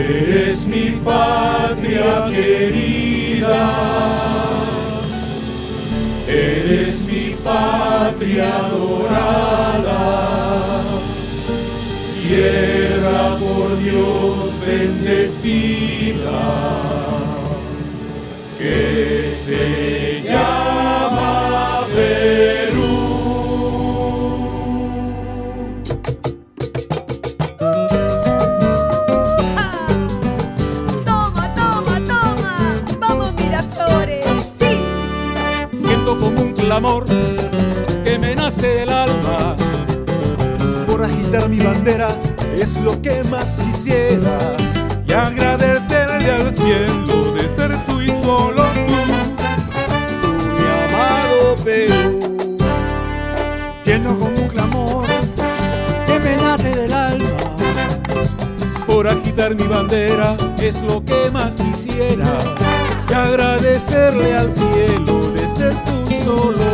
Eres mi patria querida, eres mi patria dorada, tierra por Dios bendecida, que se llama Perú. Como un clamor que me nace del alma, por agitar mi bandera es lo que más quisiera, y agradecerle al cielo de ser tú y solo tú, mi amado Perú. Siento como un clamor que me nace del alma, por agitar mi bandera es lo que más quisiera, y agradecerle al cielo de ser tú solo